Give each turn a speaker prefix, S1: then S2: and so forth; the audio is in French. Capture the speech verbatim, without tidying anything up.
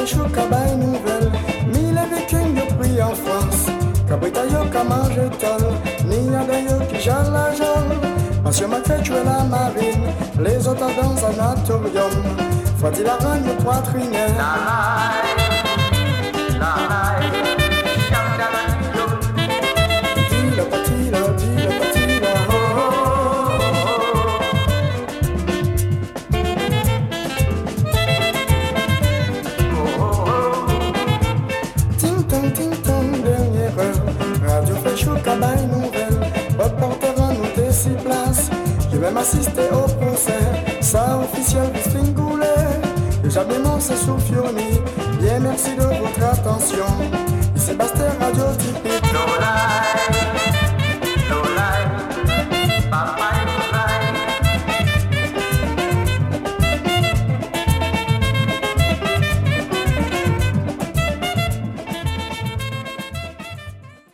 S1: chaud cabane nouvelle. Mille vikings de prix en France. Cabrita yo ka mange tol. Ni y'a d'ailleurs qui jale la jole. Monsieur m'a fait jouer la marine. Les autres dans un sanatorium. Faut-il la rendre poitrinaire? La la la Dis le petit là, dis le petit là. Oh, oh, oh, oh. Ting tong, ting tong, dernière heure. Radio fait chaud, cabane nouvelle. Reporter en nous des six places. J'ai même assisté au concert. Ça officiel du Spingoulet. Et jamais mon c'est sous Fioni. Bien merci de votre attention. Ici Bastien Radio typique. No life.